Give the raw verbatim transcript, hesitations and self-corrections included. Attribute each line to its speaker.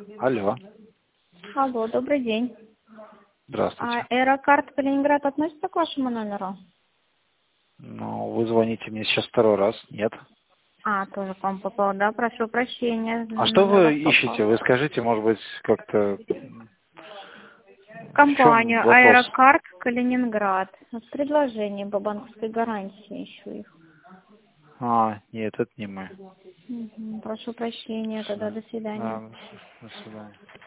Speaker 1: Алло.
Speaker 2: Алло, добрый день.
Speaker 1: Здравствуйте.
Speaker 2: А Аэрокарт Калининград относится к вашему номеру?
Speaker 1: Ну, вы звоните мне сейчас второй раз. Нет.
Speaker 2: А, тоже к вам попал, да? Прошу прощения.
Speaker 1: А что
Speaker 2: Номер
Speaker 1: вы
Speaker 2: вас попал.
Speaker 1: ищете? Вы скажите, может быть, как-то... В чем
Speaker 2: Компанию
Speaker 1: вопрос?
Speaker 2: Аэрокарт Калининград. Вот предложение по банковской гарантии ищу их.
Speaker 1: А, нет, это не мы.
Speaker 2: Мгм. Прошу прощения, тогда
Speaker 1: Всё.
Speaker 2: до свидания.
Speaker 1: Да, до свидания.